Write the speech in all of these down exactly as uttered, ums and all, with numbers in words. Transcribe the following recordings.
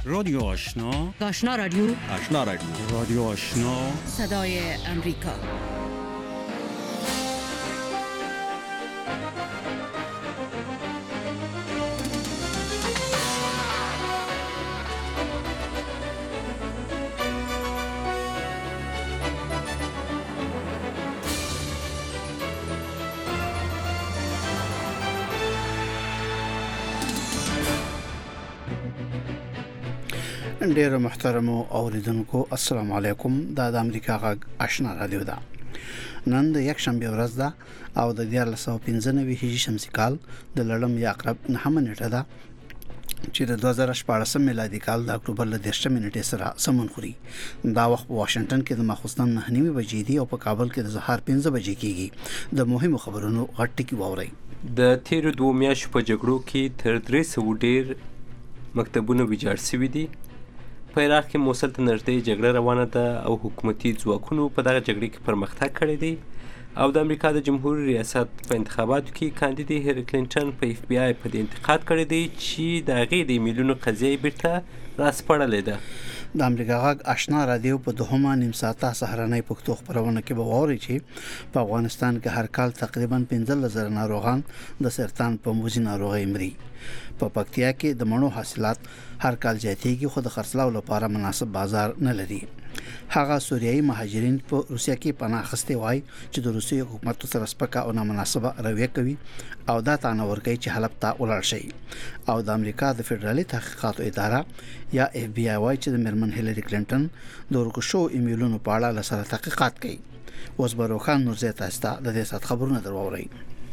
رادیو آشنا، آشنا رادیو، آشنا رادیو، رادیو آشنا، صدای امریکا. ډیره محترم اوریدونکو السلام علیکم. دا د امریکا غږ آشنا رادیو ده. نن د یک شنبه ورځ ده او د دیار لسو پنځه نوي هجری شمسي کال د لړم یا اقرب نهمه نیټه ده چې د دوه زره شپږ میلادي کال د اکتوبر ل دېرشمه نیټې سره سمون خوري. دا وخت په واشنگټن کې د ماخوستن نه نیمه بجې دي او په کابل کې د سهار پنځه بجې کېږي. د مهمو خبرونو غټ ټکی واوري. د تیر دوه میاشتو په جګړو کې تر درې سوه ډیر مکتبونه ویجاړ شوي دي. په عراق کې موصل ته نږدې جګړه روانه ده او حکومتي ځواکونو په دغه جګړه کې پرمختګ کړی دی او د امریکا د جمهوریت ریاست په انتخاباتو کې کاندید هیلری کلینټن په اف بی آی په دې انتقاد کړی دی چې د هغې د ایمیلونو قضیه بیرته راسپړلې ده. د امریکا غږ آشنا رادیو په دوهمه نیم ساعته سهارنۍ پښتو خبرونه کې به واوري چې په افغانستان کې هر کال تقریبا پنځه زره ناروغان د سرطان په موجي ناروغۍ مري. په پکتیا کې د مڼو حاصلات هر کال زیاتېږي خو د خرڅلاو لپاره مناسب بازار نه لري. هغه سوریایي مهاجرین په روسیا کې پناه اخیستي وای چې د روسي حکومت سره سپکه او نامناسبه رویه کوي او دا تانه ورګي چې حلب ته ولاړ شي. او د امریکا د فدرالي تحقیقاتو اداره یا اف بی آی وای چې د مرمن هیلری کلینټن د ورکشو ایمیلونو په اړه لسره تحقیقات کوي. اوس به روخان نورزه تاسو ته د دې سات خبرونه درووري.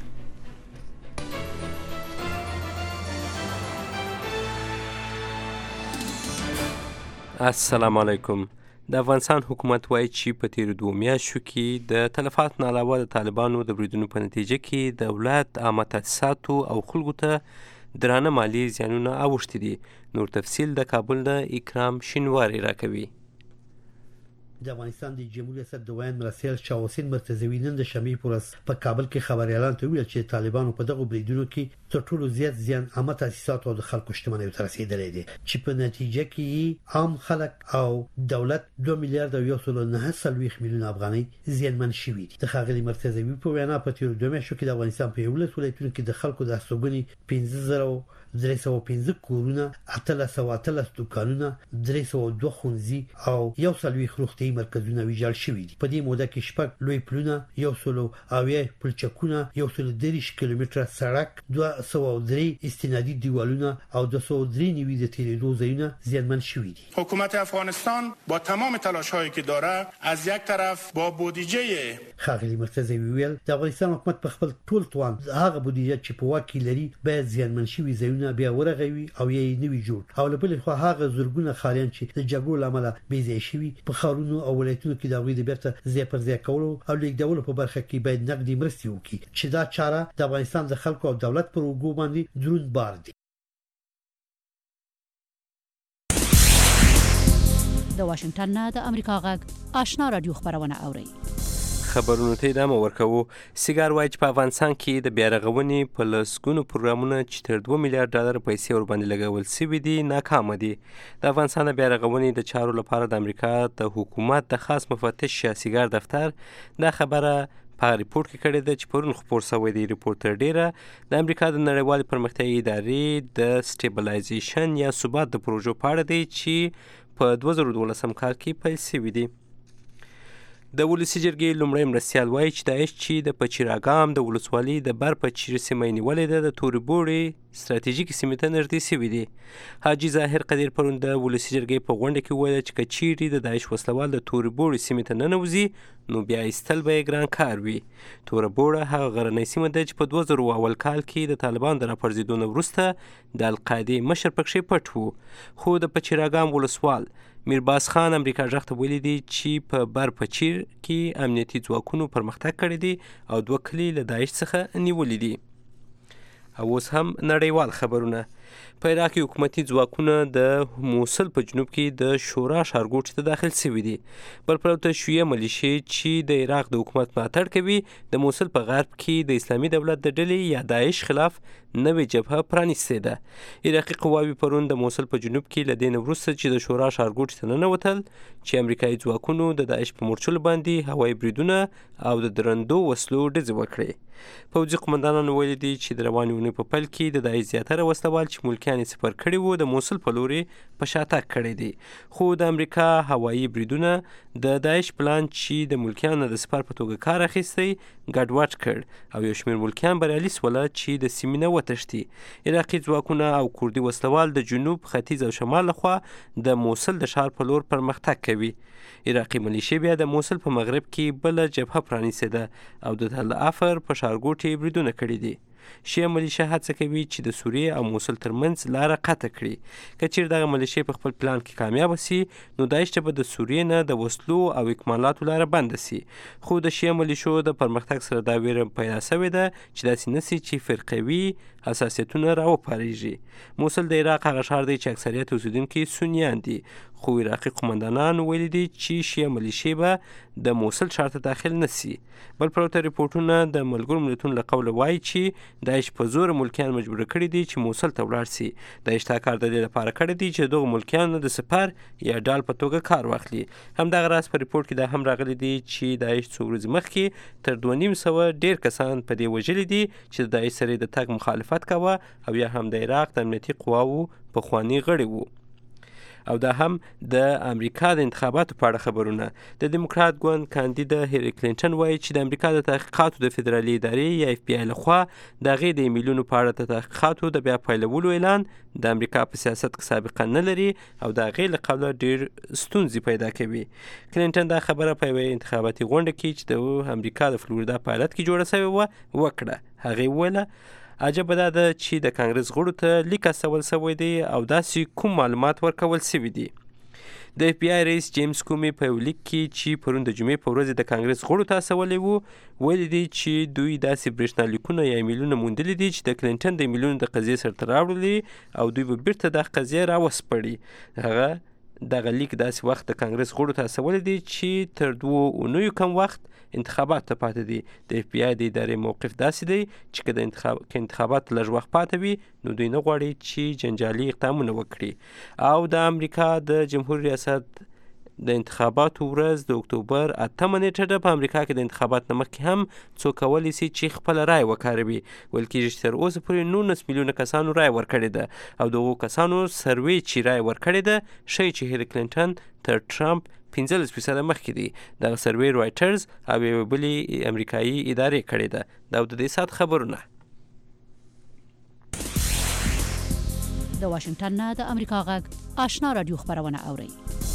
السلام علیکم. د افغانستان حکومت وایي چې په تیر دوه میاشتو کې د تلفاتو نه علاوه د طالبانو د بریدونو په نتیجه کې د دولت عامه تاسیساتو او خلکو ته درانه مالی زیانونه اوښتي دي. نور تفصیل د کابل نه اکرام شینواری راکوي. د افغانستان د جمهوریت ریاست دویم مرستیال شاه حسین مرتضوی نن د شنبې پر ورځ په کابل کې خبريالان ته ویل چې طالبانو په دغه بریدونو کې تر ټولو زیات زیان عامه تاسیسات او د خلکو شتمنۍ ته رسیدلې دي چې په نتیجه کې عام خلک او دولت دوه میلیارډ او یو سل نه سلويخ میلیون افغانۍ زیانمن شوي دي. د ښاغلي مرتضوی په وینا په تیر دوه میاشتو کې د افغانستان په یو لس ولایتونو کې د خلکو د استوګنې پنځه زره درې سوه پنځه کورونه، اتلس سوه اتلس دوکانونه، درې سوه دوه ښوونځي او یو سلويخ روغتیايي مرکزونه ویجاړ شوي دي. په دې موده کې شپږ لوی پلونه، یو سل اویا پلچکونه، یو سل دېرش کیلومتره سړک، دوه سوه درې استنادي دیوالونه او دوه سوه درې نوي د تیریدو ځایونه زیانمن شوي دي. حکومت افغانستان با تمام تلاش‌هایی که داره از یک طرف با بودجه ښاغلي مرتضوی ویل د افغانستان حکومت په خپل ټول توان هغه بودجه چې په واک کې لري باید زیانمن شوي ځایونه بیا ورغوي او یې نوي جوړ او له بل خوا هغه زورګونه خالیان چې د جګړو لامل بې ځای شوي په خارونو او ولایتونو کې د غوي د بیرته ځای پر ځای کولو او لیکدولو په برخه کې باید نقدي مرستې وکړي چې دا چاره د افغانستان د خلکو او دولت پر وګړو باندې دروند بار دی. د واشنگټن نه د امریکا غږ آشنا رادیو خبرونه اوري. خبرونو ته ادامه ورکوو. سیګار وایي چې په افغانستان کې د بیارغونې په لسګونو پروګرامونه چې تر دوه میلیارډ ډالر پیسې ورباندې لګول شوي دي ناکامه دي. د افغانستان د بیارغونې د چارو لپاره د امریکا د حکومت د خاص مفتش یا سیګار دفتر دا خبره په ریپورت کې کړې ده چې پرون خپور شوی دی. ریپورت تر ډیره د امریکا د نړیوالې پرمختیایي ادارې د سټیبلایزیشن یا ثبات د پروژو په اړه دی چې په دوه زره دولسم کال کې پیل شوي دي. د ولسی جرګې لومړی مرستیال وایي چې داعش چې د پچیراګام د ولسوالۍ د بر پچیر سیمه نیولې ده د تورې بوړې ستراتیژیکې سیمې ته نږدې شوي دي. حاجي ظاهر قدیر پرون د ولسی جرګې په غونډه کې وویل چې که چیرې د داعش وسلوال د تورې بوړې سیمې ته ننوځي نو بیا ایستل به یې ګران کار وي. توره بوړه هغه غرنۍ سیمه ده چې په دوه زره اول کال کې د طالبان د راپرځېدو نه وروسته د القاعدې مشر پکښې پټ و. خو د پچیراګام ولسوال میرباز خان امریکا غږ ته ویلي دي چې په بر پچیر کې امنیتي ځواکونو پرمختګ کړی دی او دوه کلي له داعش څخه نیولي دي. او اوس هم نړیوال خبرونه. په عراق کې حکومتي ځواکونه د موصل په جنوب کې د شورا ښارګوټي ته داخل شوي دي. بل پلو ته شیعه ملیشې چې د عراق د حکومت ملاتړ کوي د موصل په غرب کې د اسلامي دولت د ډلې یا داعش خلاف نوې جبهه پرانیستې ده. عراقي قواوې پرون د موصل په جنوب کې له دې نه وروسته چې د شورا ښارګوټي ته ننوتل چې امریکایي ځواکونو د داعش په مورچلو باندې هوایي بریدونه او د درندو وسلو ډزې وکړې. پوځي قمندانانو ویلي دي چې د روانې اونۍ په پیل کې د داعش زیاتره وسلوال چې ملکیان یې سپر کړي وو د موصل په لوري په شاتګ کړی دی. خو د امریکا هوایي بریدونه د داعش پلان چې د ملکیانو د سپر په توګه کار اخیستی ګډوډ کړ او یو شمېر ملکیان بریالي سوله چې د سیمې نه وتښتي. عراقي ځواکونه او کوردي وسلوال د جنوب، ختیځ او شمال لخوا د موصل د ښار په لور پرمختګ کوي. عراقي ملیشې بیا د موصل په مغرب کې بله جبهه پرانیستې ده او د تل افر په ښارګوټي بریدونه کړي دي. شیعه ملیشه هڅه کوي چې د سوریې او موصل ترمنځ لاره قطع کړي. که چیرې دغه ملیشې په خپل پلان کې کامیاب سي نو داعش ته به د سوریې نه د وسلو او اکمالاتو لاره بنده سي. خو د شیعه ملیشو د پرمختګ سره دا ویره پیدا سوې ده چې داسې نه سي چې فرقوي حساسیتونه راوپارېږي. موصل د عراق هغه ښار دی چې اکثریت اوسېدونکي سنیان دي، خو عراقي قمندانان ویلي دي چې شیعه ملیشې به د موصل ښار ته داخل نه سي. بل پلو ته ریپورټونه د ملګرو ملتونو له قوله وایي چې داعش په زور ملکیان مجبور کړي دي چې موصل ته ولاړ سي. داعش دا کار د دې لپاره کړی دی چې دغو ملکیانو د سپر یا ډال په توګه کار واخلي. همدغه راز په ریپورټ کې دا هم راغلی دی چې داعش څو ورځې مخکې تر دوه نیم سوه ډېر کسان په دې وژلي دي چې د داعش سره د تګ مخالفت کوه او یا هم د عراق د امنیتي قواوو پخواني غړي وو. او دا هم د امریکا د انتخاباتو په اړه خبرونه. د دیموکرات ګوند کاندید هیلری کلینټن وایي چې د امریکا د تحقیقاتو د فدرالي ادارې یا اف بی آی لخوا د هغې د ایمیلونو په اړه د تحقیقاتو د بیا پیلولو اعلان د امریکا په سیاست کې سابقه نه لري او د هغې له قبله ډېر ستونزې پیدا کوي. کلینټن دا خبره په یوې انتخاباتي غونډه کې چې د امریکا د فلوریدا په ایالت کې جوړه سوې وه وکړه. هغې وویله عجبه دا ده چې د کانګرس غړو ته لیک استول سوی دی او داسې کوم معلومات ورکول سوي دي. د اف بی آی رئیس جیمز کومي په یو لیک کې چې پرون د جمعې په ورځ د کانګرس غړو ته استولی وو ویلي دي چې دوی داسې برېښنالیکونه یا ایمیلونه موندلي دي چې د کلینټن د ایمیلونو د قضیې سرته راوړلي او دوی به بیرته دغه قضیه راوسپړي. هغه دغه لیک داسې وخت د کانګرس غړو ته استولی دی چې تر دوو اونیو کم وخت انتخابات ته پاتې دي. د اف بی آی د ادارې موقف داسې دی چې که د انتخاب که انتخابات لږ وخت پاتې وي نو دوی نه غواړي چې جنجالي اقدامونه وکړي. او د امریکا د جمهور ریاست د انتخاباتو ورځ د اکتوبر اتمه نیټه ده. په امریکا کې د انتخابات نه مخکې هم څوک کولی سي چې خپله رای وکاروي. ویل کېږي چې تر اوسه پورې نولس میلیونه کسانو رای ورکړې ده او دغو کسانو سروې چې رای ورکړې ده ښیي چې هیلری کلینټن تر ټرمپ پنځلس فیصده مخکې دی. دغه سروې رایټرز او یوې بلې امریکایي ادارې کړې ده. دا د دې ساعت خبرونه. د واشنگټن نه د امریکا غږ آشنا رادیو خبرونه اوري.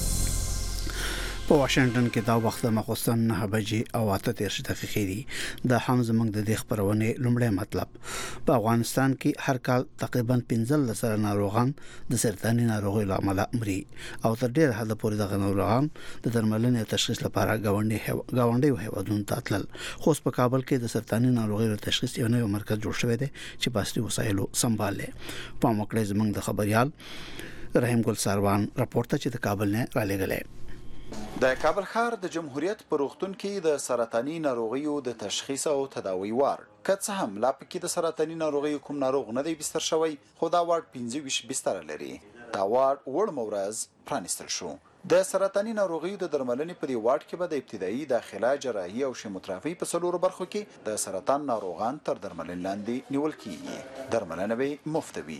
په واشنگټن کې دا وخت مخصوصن نه بجې او اته دېرش دقیقې دي. دا هم زموږ د دې خبرونې لومړی مطلب. په افغانستان کې هر کال تقریبا پنځلس زره ناروغان د سرطاني ناروغیو له امله مري او تر ډېره حده پورې دغه ناروغان د درملنې او تشخیص لپاره گاونډي گاونډي هیوادونو ته تلل. خو په کابل کې د سرطاني ناروغیو تشخیص یو نوی مرکز جوړ شوی دی چې په اصلي وسایلو سمبال لري. په موکړه زموږ د خبريال رحیم ګل ساروان راپورته چې د کابل نه را لېږلی. د کابل ښار د جمهوریت په روغتون کې د سرطاني ناروغیو د تشخیص او تداوی وار که څه هم لا پکې د سرطاني ناروغیو کوم ناروغ نه دی بستر شوی خو دا وارډ پنځه ویشت بستر لري. دا وارډ وړ مورز پرانیستل شو. د سرطاني ناروغیو د درملنې په دې وارډ کې به د ابتدایي داخله جراحي او شیموتراپي په څلورو برخو کې د سرطان ناروغان تر درملنې لاندې نیول کیږي. درملنه به مفت وي.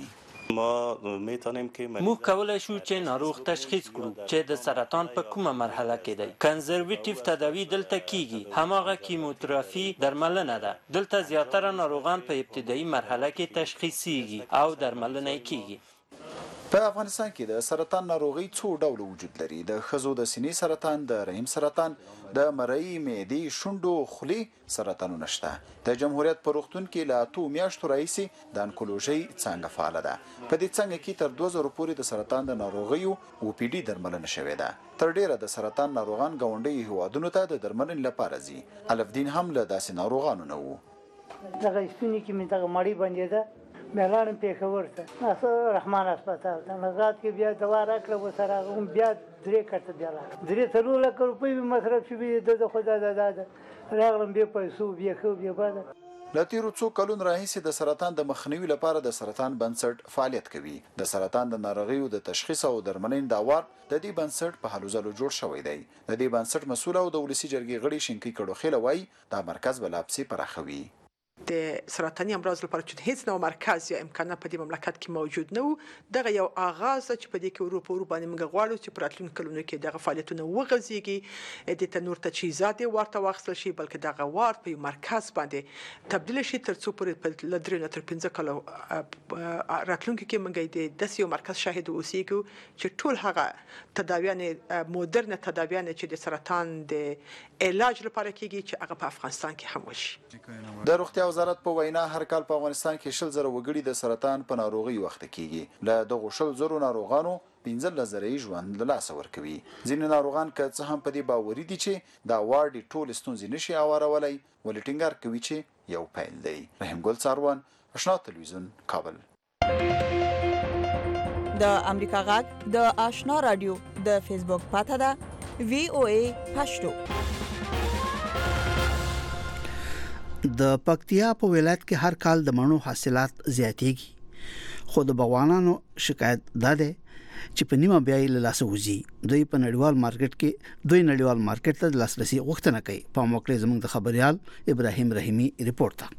موږ کولای شو چې ناروغ تشخیص کړو چې د سرطان په کومه مرحله کې دی. کنزرویټیو تداوی دلته کیږي. هماغه کیموتراپي درملنه ده. دلته زیاتره ناروغان په ابتدایي مرحله کې تشخیصیږي او درملنه کیږي. په افغانستان کې د سرطان ناروغي څو ډوله وجود لري. د ښځو د سینې سرطان، د رحم سرطان، د مرۍ، معدې، شونډو، خولې سرطانونه شته. د جمهوریت په روغتون کې له اتو میاشتو راهیسې د انکولوژي څانګه فعاله ده. په دې څانګه کې تر دوه زره پورې د سرطان د ناروغیو او پی ډي درملنه شوې ده. تر ډیره د سرطان ناروغان ګاونډي هیوادونو ته د درملنې لپاره ځي. الفدین هم له داسې ناروغانو نه وو. دغه سپینې کې مې دغه مړی باندې ده مهران پیښور ته ناصر رحمان هسپتال ته نزاد کې بیا دوا راکړه و سره هم بیا درې کټه بیا راکړه درې څلور لک روپۍ مصرف شوي د خدا د داده راغلم بیا پیسو بیا خو بیا بعد له تیرو څو کلونو راهیسې د سرطان د مخنیوي لپاره د سرطان بنسټ فعالیت کوي. د سرطان د ناروغیو د تشخیص او درملنې د اوار د دې بنسټ په هلو ځلو جوړ شوی دی. د دې بنسټ مسؤل او د ولسی جرګې غړي شینکی کډوخیل وایي دا مرکز بلابسي پراخوي. د سرطاني امراض لپاره چې هیڅ نوع مرکز یا امکانات په دې مملکت کې موجود نه وو دغه یو آغاز چې په دې کې ورو په ورو باندې موږ غواړو چې په راتلونکو کلونو کې دغه فعالیتونه وغځېږي د تنور تجهیزات ورته واخیستل شي بلکې دغه وارد په یو مرکز باندې تبدیل شي تر څو پورې په لدرې نه تر پنځه کالو راتلونکو کې موږ د داسې یو مرکز شاهد اوسېږو چې ټول هغه تداویان مدرن تداویان چې د سرطان د علاج لپاره کېږي چې هغه په افغانستان کې هم وشي. د روغتیا وزارت په وینا هر کال په افغانستان کې شل زره وګړي د سرطان په ناروغي وخت کېږي. له دغه شل زره ناروغانو پنځه زره ژوند له لاسه ورکوي. ځینې ناروغان که څه هم په دې باوري دي چې دا وارد ټول ستونزې نشي اوارولی ولې ټینګار کوي چې یو پیل دی. رحیم ګل څاروان آشنا تلویزیون کابل. د امریکا غږ د آشنا رادیو د فیسبوک پاته ده وی او ای پښتو. د پکتیا په ولایت کې هر کال د مڼو حاصلات زیاتېږي خو د بغوانانو شکایت ده چې په نیمه بیا یې له لاسه وځي. دوی په نړیوال مارکیټ کې دوی نړیوال مارکیټ ته لاسرسي غوښتنه کوي. په موقع زموږ د خبريال ابراهیم رحیمی ریپورت ته.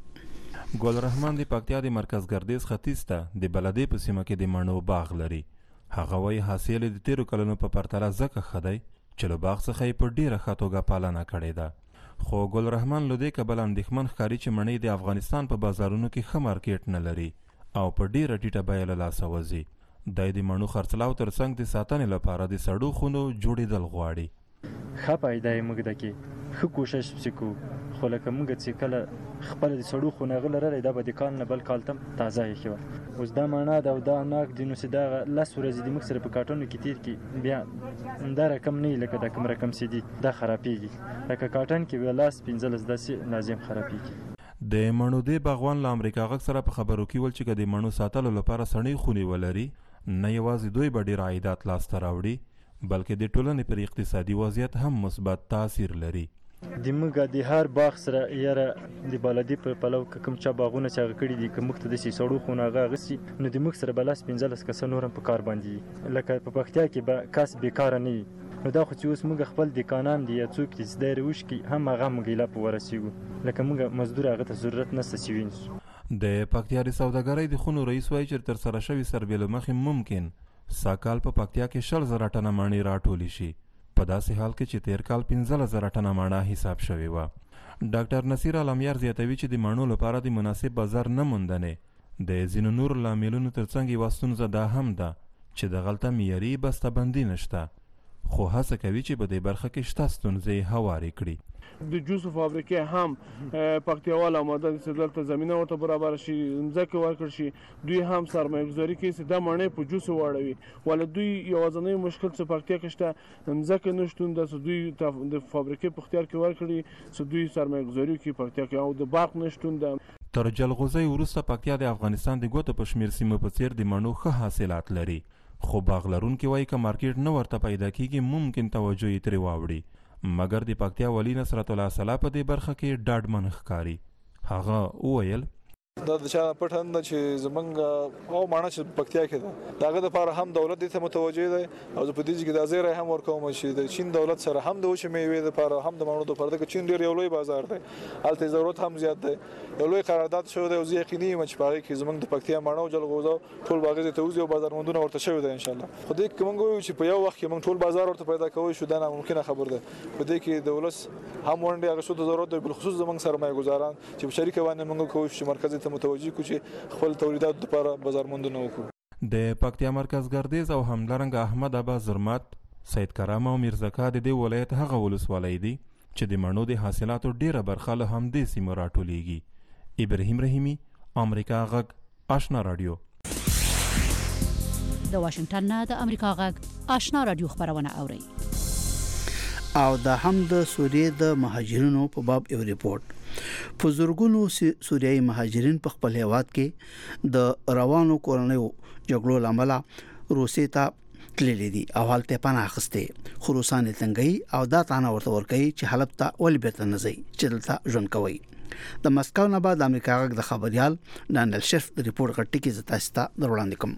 ګل رحمان د پکتیا د مرکز ګردیز ختیځ ته د بلدې په سیمه کې د مڼو باغ لري. هغه وايي حاصل د تیرو کلونو په پرتله زکه خدای چې له باغ څخه یې په ډیره ښه توګه پالنه کړې ده. خو ګل رحمان لودي کبل اندېښمن ښکاري چې مڼې د افغانستان په بازارونو کې ښه مارکیټ نه لري او په ډیره ټیټه بیه له لاسه وځي. د دې مڼو خرڅلاو ترڅنګ د ساتنې لپاره د سړو خونو جوړېدل غواړي. ښه پیدا یې موږ دکې ښه کوشش وکړو خو لکه موږ چې کله خپل د سړو خونه غلره دا به د کال نه بل کال تم تازه یې شو. اوس دا معنا دا دا ناک د نو سیدا لس ورځې د موږ سره په کارټونو کې تیر کې بیا دا رقم نه لکه دا کوم رقم سي دي دا خرابېږي لکه کارټن کې ولاس پنځلس داسې لازم خرابېږي. د مڼو د باغوان له امریکا غږ سره په خبرو کې ول چې د مڼو ساتلو لپاره سړې خونې ولري نه یوازې دوی به ډېر عایدات لاسته راوړي بلکې د ټولنې پر اقتصادي وضعیت هم مثبت تاثیر لري. د موږ د هر باغ سره یاره د بلدي په پلو کوم چا باغونه چې هغه کړي دي که موږ ته داسې سړو خونه هغه اخیستي نو د موږ سره به لس پنځلس کسه نور هم په کار باندې لکه په پکتیا کې به کس بیکاره نه وي نو دا خو چې اوس موږ خپل دکانان دي یا څوک چې زده یې وشکي هم هغه موږ لا په ورسېږو لکه موږ مزدور هغه ته ضرورت نشته چې وینځو. د پکتیا د سوداګرۍ د خونو رئیس وایي چې ترسره شوي سربې له مخې ممکن ساکال په پکتیا کې شل زره ټنه مڼې راټولې شي په داسې حال کې چې تیر کال پنځلس زره ټنه مڼه حساب شوې وه. ډاکټر نصیر عالمیار زیاتوي چې د مڼو لپاره د مناسب بازار نه موندنې د ځینو نورو لاملونو ترڅنګ یوه ستونزه دا هم ده چې دغلته معیاري بستهبندي نشته خو هڅه کوي چې په دې برخه کې شته ستونزې هوارې کړي. د جوس فابریکې هم پکتیاوال آماده دي چې دلته زمینه ورته برابر شي ځمکې ورکړل شي دوی هم سرمایه ګذاري کوي چې دا مڼې په جوس واړوي ولې دوی یوازینی مشکل چې پکتیا کې شته ځمکې نشتون ده چې دوی د فابریکې په اختیار کې ورکړي چې دوی سرمایه ګذاري کوي پکتیا کې او د برق نشتون ده. تر جلغوزۍ وروسته پکتیا د افغانستان د ګوتو په شمېر سیمو په څېر د مڼو ښه حاصلات لري خو باغ لرونکي وایي که مارکیټ نه ورته پیدا کېږي ممکن توجه یې ترې واوړي مګر د پکتیا والي نصرت الله صلاح په دې برخه کې ډاډمن ښکاري. هغه وویل دا د چا پټن ده چې زمونږ او ماڼه چې پکتیا کې ده دغه دپاره هم دولت دې ته متوجه دی او زه په دې کې دا زیری هم ورکوم چې د چین دولت سره هم د وچې میوې دپاره هم د مڼو دپاره ځکه چین ډېر یو لوی بازار دی هلته ضرورت هم زیات دی یو لوی قرارداد شوی دی او زه یقیني یم چې په هغې کې زمونږ د پکتیا مڼه او جلغوزه ټول به هغې ځای ته وځي او بازارموندونه ورته شوي دی انشاءالله. خو دې کې موږ وایو چې په یو وخت کې موږ ټول بازار ورته پیدا کوی شو دا ناممکنه خبر ده. په دې کې د ولس هم ونډې اخیستو ته ضرورت دی بالخصوص زموږ سرمایه ګزاران چې په شریکه باندې موږ کوو چې مرکز ته متوجه کړو چې خپل تولیدات لپاره بازار موندنه وکړو. د پکتیا مرکز ګردیز او همدارنګه احمد ابا زرمت سید کرام او میرزکا د دې ولایت هغه ولسوالۍ دي چې د مڼو د حاصلاتو ډیره برخه له همدې سیمو راټولیږي. ابراهیم رحیمی امریکا غږ آشنا رادیو. د واشنگټن نه د امریکا غږ آشنا رادیو خبرونه اوري. او دا هم د سوریې د مهاجرینو په باب یو ریپورت په زورګونو سوریایي مهاجرین په خپل هیواد کې د روانو کورنیو جګړو لامل روسي ته تللی دي او حالت پناه اخسته خراسان تنګي او دا تانه ورته ورکي چې حلب ته ولې بیرته نه ځي چې دلته ژوند کوي. د مسکو نه بعد امریکا غږ د خبريال دانیل شرف د ریپورت غټي کې زتا ستا دروړاندې کوم.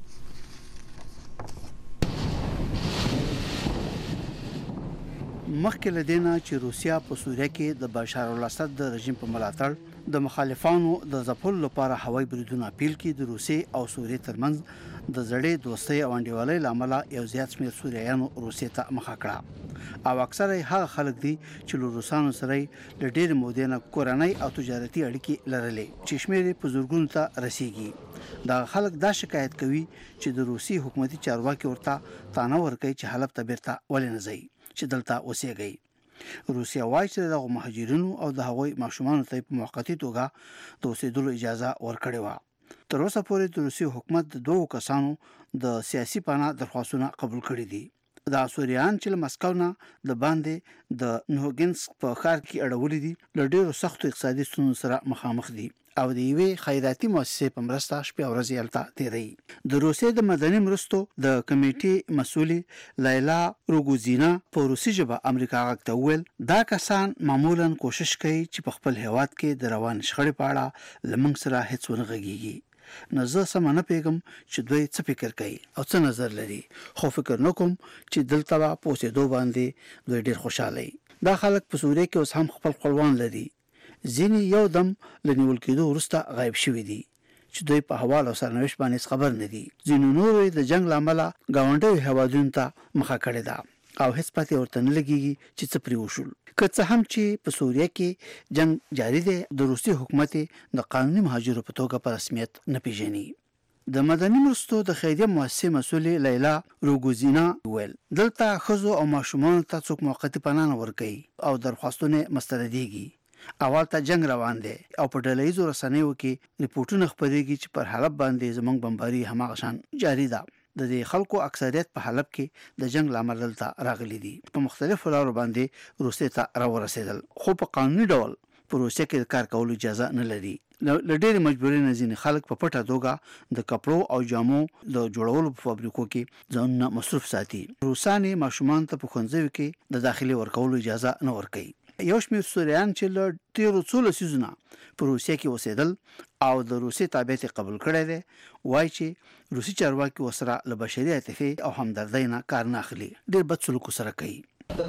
مخکې لدینا چې روسیا په سوریه کې د بشار الاسد د رژیم په ملاتړ د مخالفانو د ځپلو لپاره هوایي بریدونه پیل کړي د روسي او سوریې ترمنځ د زړې دوستۍ او انډیوالۍ لامل یو زیات شمېر سوریایانو روسي ته مخه کړه او اکثره هغه خلک دي چې له روسانو سره د ډېر مودې نه کورنۍ او تجارتي اړیکې لرلې چې شمېر په زورګونو ته رسیږي. دا خلک دا شکایت کوي چې د روسي حکومتي چارواکي ورته تانه ورکوي چې حلب ته بیرته ولې نه ځي چې دلته اوسېږي. روسیا وايي چې د مهاجرینو او د هغوی ماشومان ته په موقتی توګه د اوسېدلو اجازه ورکړې و. تر اوسه پورې د روسي حکومت د دوه کسانو د سیاسي پناه درخواستونه قبول کړي دي. دا سوریان چې مسکو نه د باندې د نوګنسک په ښار کې اړولې دي له ډېرو سختو اقتصادي ستونزو سره مخامخ دي او د یوې خیراتي مؤسسې په مرسته شپې ورځې هلته تیروي. د روسیې د مدني مرستو د کمیټې مسؤلې لیلا روګوزینا په روسي ژبه امریکا غږ ته وویل دا کسان معمولا کوشش کوي چې په خپل هیواد کې د روان شخړې په اړه له موږ سره هیڅ ونه غږیږي. نو زه سم نه پیغام چې دوی څه فکر کوي او څه نظر لري خو فکر نکوم چې دلته په پوسېدو باندې دوی ډېر خوشاله دي. دا خلک په سوریه کې اوس هم خپل خپلوان لري. ځینې یو دم لنیول کېدو وروسته غایب شوي دي چې دوی په حوال او سرنوشت باندې خبر نه دي. ځینو نور د جنگ لامل گاونډي هوادونو ته مخه کړې ده او هیڅ پاتې ورته نه لګيږي چې څه پرې وشول. که څه هم چې په سوریه کې جنگ جاری دی د روسي حکومت د قانوني مهاجرو په توګه په رسمیت نه پیژني. د مدني مرستو د خیریه مؤسسې مسؤلې لیلا روګوزینا ویل دلته ښځو او ماشومان ته څوک موقتی پناه نه ورکوي او درخواستونه مستندېږي. اول ته جنگ روان دی او په ډلهیزو رسنیو کې ریپورتونه خپرېږي چې پر حلب باندې زمونږ بمباري هماغه شان جاری ده. د دې خلکو اکثریت په حلب کې د جنگ لامل دلته راغلي دي. په مختلفو لارو باندې روسیې ته راورسېدل خو په قانوني ډول په روسیې کې کار کولو اجازه نه لري. له ډېرې مجبورۍ نه ځینې خلک په پټه توګه د کپړو او جامو د جوړولو په فابریکو کې ځانونه مصروف ساتي. روسان ماشومان ته په ښوونځیو کې د داخلي ورکولو اجازه نه ورکوي. یو شمېر سوریان چې له تیرو څو لسیزونه په روسیه کې اوسېدل او د روسي تابعیت قبول کړی دی وایي چې روسي چارواکي ورسره له بشري عاطفې او همدردۍ نه کار نه اخلي. ډېر بد سلوک سره کوي.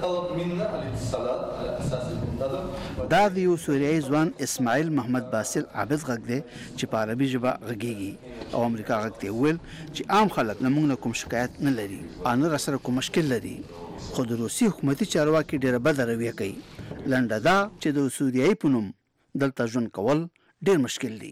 دا د یو سوریایي ځوان اسماعیل محمد باسل عابد غږ دی چې په عربي ژبه غږیږي او امریکا غږ ته ویل چې عام خلک له موږ نه کوم شکایت نه لري او نه راسره کوم مشکل لري خو د روسي حکومتي چارواکي ډېره بده رویه کوي. لنډه دا چې د سوریایي په نوم دلته ژوند کول ډېر مشکل دي.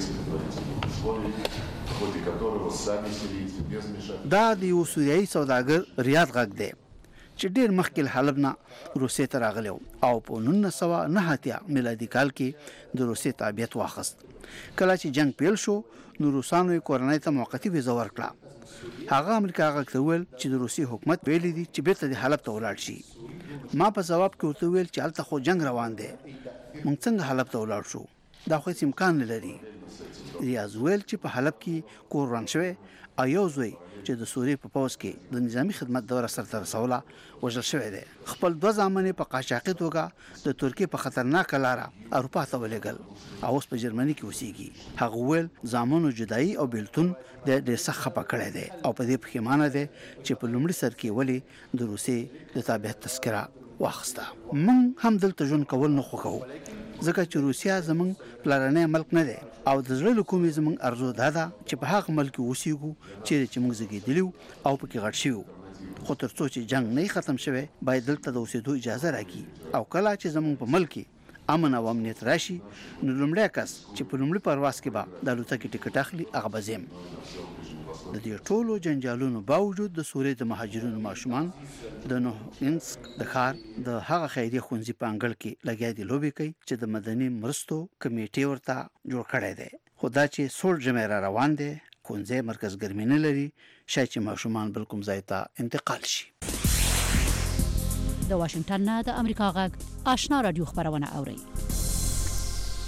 دا د یو سوریایي سوداګر ریاض غږ دی چې ډېر مخکې حلب نه روسیې ته راغلی او په نولس سوه نهه اتیا میلادي کال کې د روسیې تابعیت واخیست. کله چې جنگ پیل شو نو روسانو یې کورنۍ ته موقتي ویزه ورکړه. هغه امریکا غږ ته وویل چې د روسي حکومت ویلي دي چې بیرته د حلب ته ولاړ شي. ما په جواب کې ورته ویل چې هلته خو جنگ روان دی موږ څنګه حلب ته ولاړ شو دا خو هیڅ امکان نه لري. ریاض ویل چې په حلب کې کور وران شوی او یو زوی چې د سوریې په پوځ کې د نظامی خدمت دوره سرته رسوله وژل شوی دی. خپل دوه زامن په قاچاقي توګه د ترکیې په خطرناکه لاره اروپا ته ولېږل او اوس په جرمني کې اوسېږي. هغه ویل زامنو جدایي او بیلتون د ډېر سخت خفه کړی دی او په دې پښیمانه دی چې په لومړي سر کې ولې د روسیې د تابعیت تذکره واخیسته. موږ هم دلته ژوند کول نه خوښوو ځکه چې روسیا زموږ پلرنی ملک نه دی او د زړه له کومې زموږ ارزو دا ده چې په هغه ملک کې اوسېږو چیرې چې موږ زېږېدلي او پکې غټ شوي وو. خو تر څو چې جنگ نه ختم شوی باید دلته د اوسېدو اجازه راکړي او کله چې زموږ په ملک کې امن او امنیت راشي نو لومړی کس چې په لومړي پرواز کې به د الوتکې ټکټ اخلي هغه به زه یم. د دې ټولو جنجالونو باوجود د سوریې د مهاجرینو ماشومان د نوګنسک د ښار د هغه خیریه ښوونځي په انګړ کې لګیا دي لوبې کوي چې د مدني مرستو کمیټې ورته جوړ کړی دی. خو دا چې سوړ ژمی را روان دی ښوونځی مرکز ګرمي نه لري شاید چې ماشومان بل کوم ځای ته انتقال شي. د واشنګټن نه د امریکا غږ آشنا رادیو خبرونه اوري.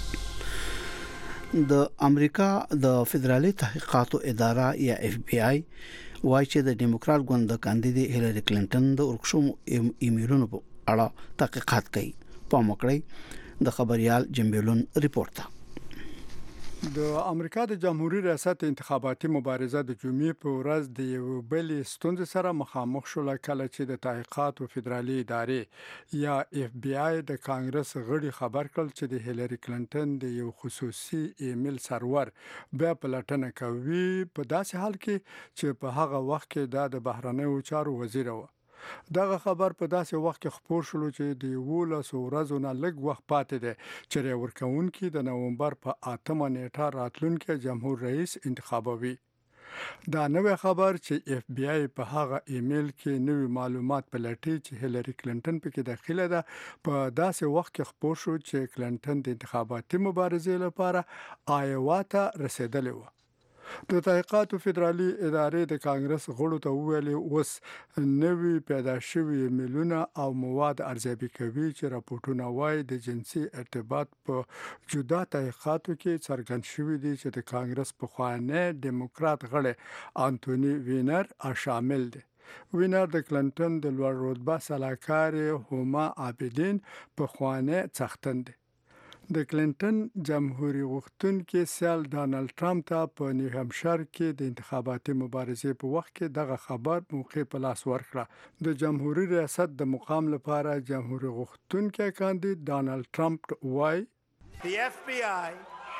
د امریکا د فدرالي تحقیقاتو اداره یا اف بی آی وايي چې د ډیموکرات ګوند د کاندید هیلری کلینټن د ورکشوم ایمیلونو په اړه تحقیقات کوي. په مکړی د خبريال جمبیلون ریپورت. د امریکا د جمهوریت ریاست انتخاباتي مبارزه د جمعې په ورځ د یو بل ستونزې سره مخامخ شول کله چې د تحقیقاتو فدرالي ادارې یا اف بی آی د کانګرس غړي خبر کړل چې د هیلری کلینټن د یو خصوصي ایمیل سرور بیا پلټنه کوي په داسې حال کې چې په هغه وخت کې د بهرنیو چارو وزیر و. دغه خبر په داسې وخت کې خبر شول چې د یولس ورځو نه لږ وخت پاتې دی چې ورکوونکي د نومبر په اتمه نیټه راتلونکي جمهور رئیس انتخابوي. دا نوې خبر چې اف بی آی په هغه ایمیل کې نوې معلومات پلټي چې هیلری کلینټن پکې داخله ده په داسې وخت کې خبر شو چې کلینټن د انتخاباتي مبارزې لپاره آیوا ته رسیدلی و. د تحقیقاتو فدرالي ادارې د کانګرس غړو ته ویلي اوس نوې پیدا شوی ایمیلونه او مواد ارزیابي کوي چې راپورټونه وايي د جنسي ارتباط په جدا تحقیقاتو کې څرګند شوی دی چې د کانګرس پخوانی ډیموکرات غړی انټونی وینر شامل دی. وینر د کلینټن د لوړ رتبه سلاکار هوما عابدین پخوانی څښتن دی. د کلینټن جمهوریت غوښتونکي سیال ډانلډ ټرمپ ته په نیو همشایر کې د انتخاباتي مبارزې په وخت کې دغه خبر موقع په لاس ورکړه. د جمهوریت ریاست د مقام لپاره جمهوریت غوښتونکي کاندید ډانلډ ټرمپ وايي The F B I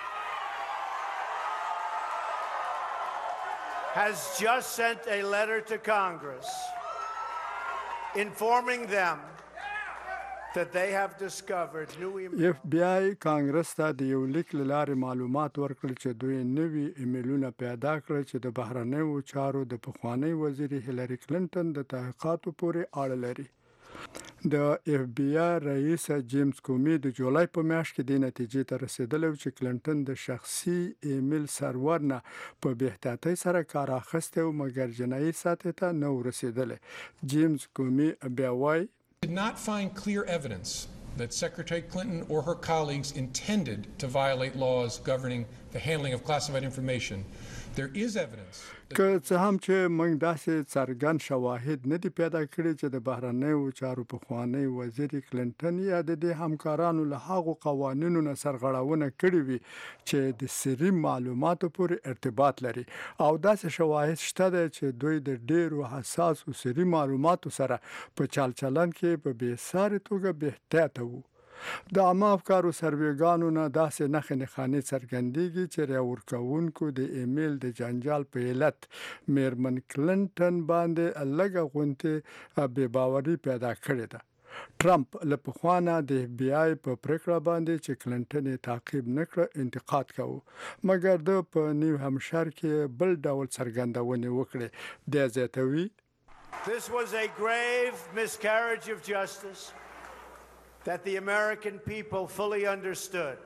has just sent a letter to Congress informing them that they have discovered new emails. اف بی آی کانګرس ته د یو لیک لاره معلومات ورکړل چې دوی نوي ایمیلونه پیدا کړل چې د بهرنیو چارو د پخوانی وزیر هیلری کلینټن د تحقیقاتو پورې اړه لري. د اف بی آی رئیس جیمز کومی د جولای په میاشت کې د نتیجې ته رسیدلی چې کلینټن د شخصي ایمیل سرور نه په بهتاتۍ سره کار اخیسته او مګر جنایي سطح ته نه ورسیدلی. جیمز کومی بیا وايي did not find clear evidence that Secretary Clinton or her colleagues intended to violate laws governing the handling of classified information. There is evidence که څه هم چې موږ داسې څرګند شواهد نه دي پیدا کړي چې د بهرنیو چارو پخوانی وزیر کلینټن یا د دې همکارانو له هغو قوانینو نه سرغړونه کړې وي چې د سري معلوماتو پورې ارتباط لري او داسې شواهد شته چې دوی د ډیرو حساسو سري معلوماتو سره په چال چلن کې په بې ساري توګه بهتاته وو. د عامه افکارو سرویګانو نه داسې نښې نښانې څرګندېږي چې راورکوونکو د ایمیل د جنجال په علت میرمن کلینټن باندې لږه غونډې بې باوري پیدا کړې ده. ټرمپ له پخوا نه د اف بی آی په پریکړه باندې چې کلینټن یې تعقیب نه کړ انتقاد کوي مګر د په نیو همشایر کې بل ډول څرګندونې وکړې. د زیاتوي This was a grave miscarriage of justice that the American people fully understood.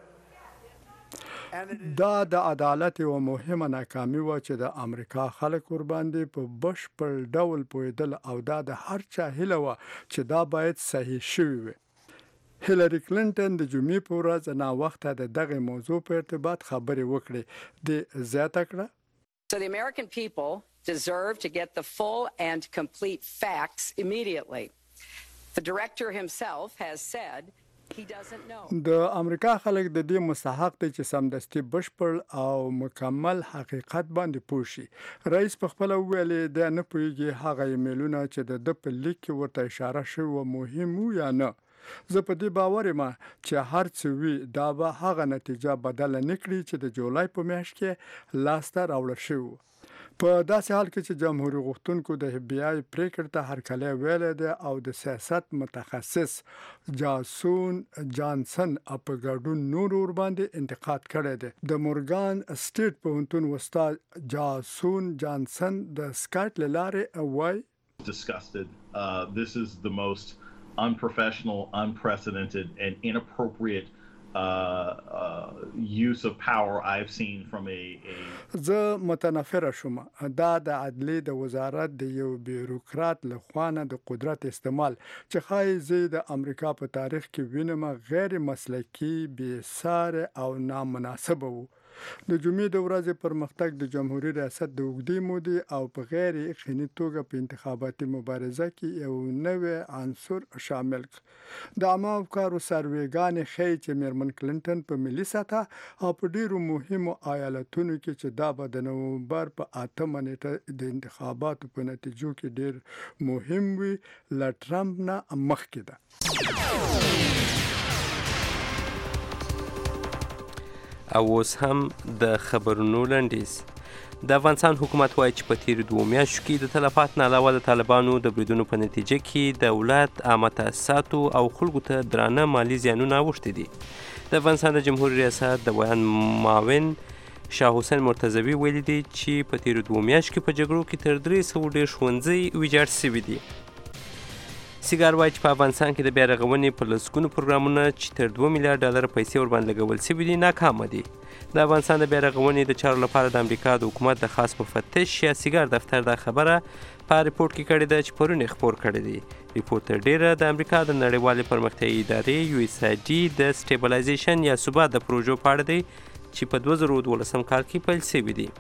دا د عدالت یو مهمه ناکامي و چې د امریکا خلک ور باندې په بشپړ ډول پوهېدل او دا د هر چا هیله و چې دا باید صحیح شوی وي. هیلری کلینټن د جمعې په ورځ نا وخته د دغه موضوع په ارتباط خبرې وکړې. د زیاته کړه So the American people deserve to get the full and complete facts immediately. The director himself has said he doesn't know. د امریکا خلک د دې مستحق دي چې سمدستي بشپړ او مکمل حقیقت باندې پوه شي. رئیس په خپل ویلي د نه پوهیږي هغه ایمیلونه چې د د په لیک کې ورته اشاره شوی مهم وو یا نه. زه په دې باور یم چې هر څه وي دا به هغه نتیجه بدل نه کړي چې د جولای په میاشت کې لاسته راوړل شوی. په داسې حال کې چې جمهوریت غوښتونکو د اف بی آی پریکړه ته هرکلی ویلی دی او د سیاست متخصص جاسون جانسن په ګډون نور ور باندې انتقاد کړی دی. د مورګان سټیټ پوهنتون استاد جاسون جانسن د سکایپ له لارې وایي disgusted. Uh, this is the most unprofessional, unprecedented, and inappropriate uh, uh, use of power I've seen from a. a... زه متنفره شوم. دا د عدلیې د وزارت د یو بیروکرات له خوا نه د قدرت استعمال چې ښایي زه د امریکا په تاریخ کې وینم غیر مسلکي، بې ساري او نامناسبه وو. د جمعې د ورځې پرمختګ د جمهوریت ریاست د اوږدې مودې او په غیر یقیني توګه په انتخاباتي مبارزه کې یو نوی عنصر شامل کړ. د عامه افکارو سروېګانې ښیي چې میرمن کلینټن په ملي سطح او په ډیرو مهمو ایالتونو کې چې دا به د نومبر په اتمه نیټه د انتخاباتو په نتیجو کې ډیر مهم وي له ټرمپ نه مخکې ده. او اوس هم د خبرونو لنډیز. د افغانستان حکومت وایي چې په تیرو دوو میاشتو کې د تلفات نه علاوه د طالبانو د بریدونو په نتیجه کې دولت عامه تاسیساتو او خلکو ته درانه مالي زیانونه اوښتي دي. د افغانستان د جمهوریت ریاست د بیان معاون شاه حسین مرتضوي ویلي دي چې په تیرو دوو میاشتو کې په جګړو کې تر درې سوه ډېر ښوونځي ویجاړ شوي دي. سیګار وایي چې په افغانستان کې د بیا رغونې په لسګونو پروګرامونه چې تر دوه میلیارډ ډالر پیسې ورباندې لګول شوي دي ناکامه دي. د افغانستان د بیا رغونې د چارو لپاره د امریکا د حکومت د خاص مفتش یا سیګار دفتر دا خبره په ریپورت کې کړې ده چې پرون یې خپور کړې دي. ریپورت تر ډیره د امریکا د نړیوالې پرمختیایي ادارې یو اس آی ډي د سټیبلایزیشن یا ثبات د پروژو په اړه دی چې په دوه زره دولسم کال کې پیل شوي دي.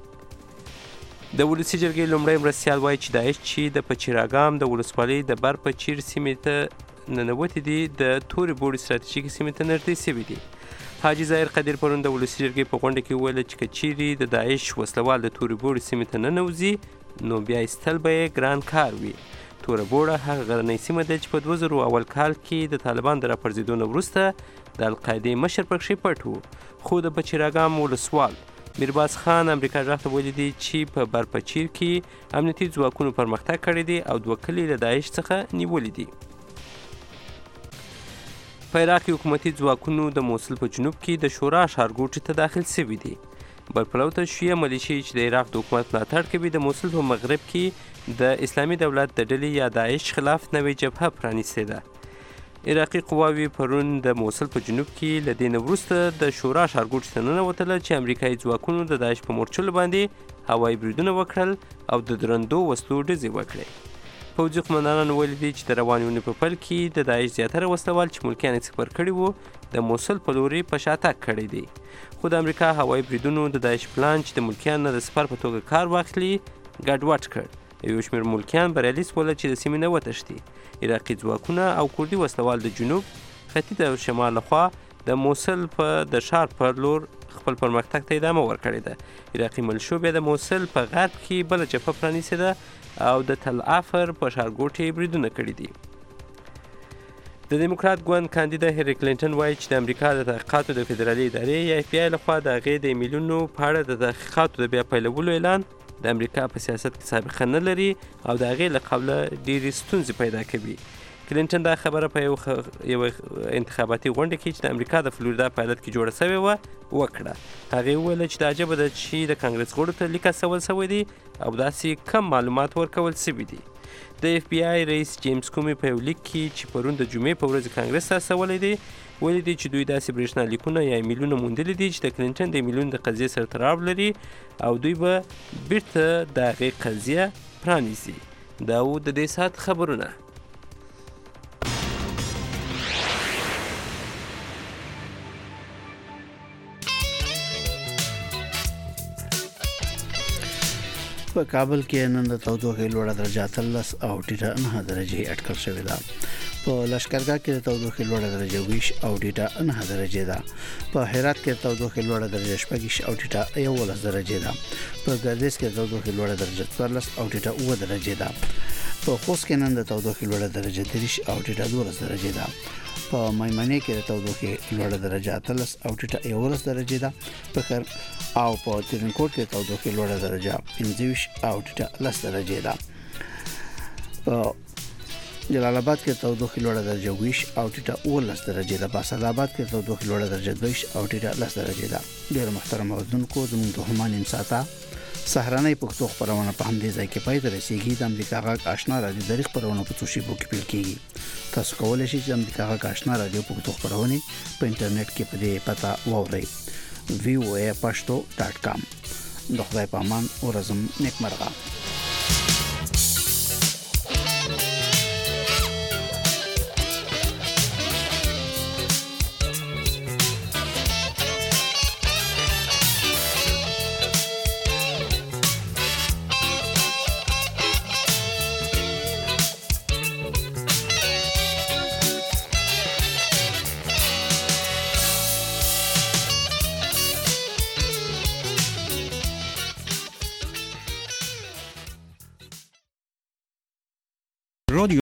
د ولسي جرګې لومړی مرستیال وایي چې داعش چې د پچیراګام د ولسوالۍ د بر پچیر سیمې ته ننوتې دي د تورې بوړې ستراتیژیکې سیمې ته نږدې شوي دي. حاجي ظاهر قدیر پرون د ولسي جرګې په غونډه کې وویل چې که چیرې د داعش وسلوال د تورې بوړې سیمې ته ننوځي نو بیا ایستل به یې ګران کار وي. توره بوړه هغه غرنۍ سیمه ده چې په دوه زره اول کال کې د طالبان د راپرځېدو نه وروسته د القاعدې مشر پکښې پټ و. خو د پچیراګام ولسوال میرباز خان امریکا غږ ته ویلي دي چې په برپچیر کې امنیتي ځواکونو پرمختګ کړی دی او دوه کلي له داعش څخه نیولي دي. په عراق کې حکومتي ځواکونو د موصل په جنوب کې د شورا ښارګوټي ته داخل شوي دي. بلپلو ته شیعه ملیشې چې د عراق د حکومت ملاتړ کوي د موصل په مغرب کې د اسلامي دولت د ډلې یا داعش خلاف نوې جبهه پرانیستې ده. عراقي قواوې پرون د موصل په جنوب کې له دې نه وروسته د شورا ښارګوټي ته ننوتله چې امریکایي ځواکونو د داعش په مورچلو باندې هوایي بریدونه وکړل او د درندو وسلو ډزې وکړې. پوځي قمندانانو ویلي دي چې د روانې اونۍ په پیل کې د داعش زیاتره وسلوال چې ملکیان یې سپر کړي وو د موصل په لوري په شاتګ کړی دی. خو د امریکا هوایي بریدونو د داعش پلان چې د ملکیان نه د سپر په توګه کار واخلي ګډوډ کړ. یو شمېر ملکیان بریالي شول چې د سیمې نه وتښتي. عراقي ځواکونه او کردي وسلوال د جنوب ختیځ او شمال لخوا د موصل په د ښار پر لور خپل پرمختګ ته ادامه ورکړې ده. عراقي ملشو بیا د موصل په غرب کې بله جبهه پرانیستې ده او د تل افر په ښارګوټي بریدونه کړي دي. د دیموکرات ګوند کاندیده هیلري کلینټن وایي چې د امریکا د تحقیقاتو د فدرالي ادارې یا اف بی آی لخوا د هغې د ایمیلونو په اړه د تحقیقاتو د بیا پیلولو اعلان د امریکا په سیاست کې سابقه نه لري او د هغې له قبله ډېرې ستونزې پیدا کوي. کلینټن دا خبره په یو یو انتخاباتي غونډه کې چې د امریکا د فلوریدا په ایالت کې جوړه شوې وه وکړه. هغې وویل چې د عجبه ده چې د کانګرس غړو ته لیک استول شوی دی او داسې کم معلومات ورکول شوي دي. د اف بی آی رئیس جیمز کومي په یو لیک کې چې پرون د جمعې په ورځ کانګرس ته استولی دی ویلي دي چې دوی داسې برېښنا لیکونه یا ایمیلونه موندلي دي چې د کلینټن د ایمیلونو د قضیې سره تړاو لري او دوی به بیرته د هغې قضیه پرانیزي. دا و د دې ساعت خبرونه. په کابل کې نن د تودوخې لوړه درجه اتلس او ټیټه نهه درجې اټکل شوې ده. په لشکرګاه کې د تودوخې لوړه درجه ویش او ټیټه نهه درجې ده. په هرات کې د تودوخې لوړه درجه شپږ او ټیټه یولس درجې ده. په ګردیز کې د تودوخې لوړه درجه څوارلس او ټیټه اووه درجې ده. په خوست کې نن د تودوخې لوړه درجه دېرش او ټیټه دولس درجې ده. په میمنې کې د تودوخې لوړه درجه اتلس او ټیټه یولس درجې ده. په خیر او په ترینکوټ کې تودوخې لوړه درجه پنځه ویشت او ټیټه لس درجې ده. په جلال آباد کې تودوخې لوړه درجه ویش او ټیټه اوولس درجې ده. په اسداباد کې تودوخې لوړه درجه دویش او ټیټه لس درجې ده. ډېر محترم اوریدونکو زموږ د هما نیم ساعته سهارنۍ پښتو خبرونه په همدې ځای کې پای ته رسیږي. د امریکا غږ آشنا رادیو د خبرونو په څو شیبو کې پیل کیږي. تاسو کولی شئ چې د امریکا غږ آشنا رادیو پښتو خبرونه په انټرنیټ کې په دې پتا واورئ وی او ای پښتو ډاټ کام. د خدای په امان او رزم نیکمرغه. رادیو